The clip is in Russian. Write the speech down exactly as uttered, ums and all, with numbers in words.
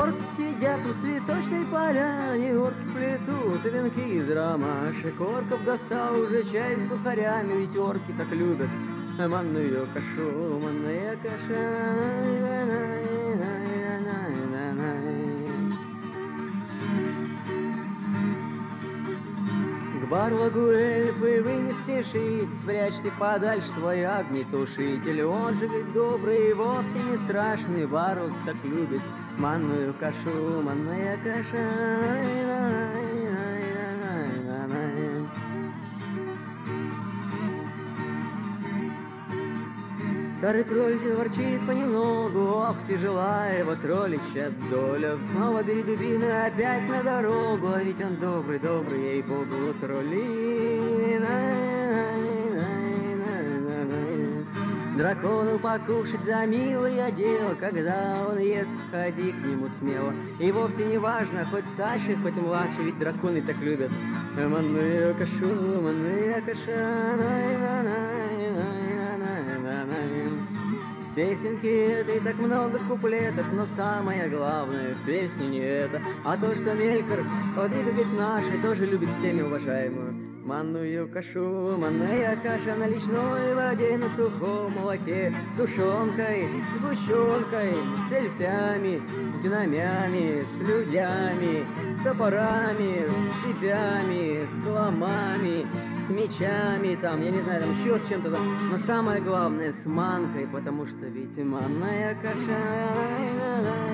Орки сидят у цветочной поляне, орки плетут венки из ромашек. Орков достал уже чай с сухарями, ведь орки так любят манную кашу, манная каша. К барлогу эльфы вы не спешите, спрячьте подальше свой огнетушитель. Он же ведь добрый и вовсе не страшный, барлог так любит манную кашу, манная каша. Старый тролль ворчит понемногу, ох, тяжела его троллища доля. Снова бери дубины опять на дорогу, а ведь он добрый, добрый, ей-богу, тролли. Дракону покушать за милое дело, когда он ест, ходи к нему смело. И вовсе не важно, хоть старший, хоть младший, ведь драконы так любят манную кашу, манная каша. В песенке этой так много куплетов, но самое главное в песне не это, а то, что Мелькор, подвигатель нашей, тоже любит всеми уважаемую манную кашу, манная каша на лесной воде, на сухом молоке, с тушенкой, с сгущенкой, с эльфями, с гномями, с людьми, с топорами, с цепями, с ломами, с мечами, там, я не знаю, там еще с чем-то, но самое главное с манкой, потому что ведь манная каша.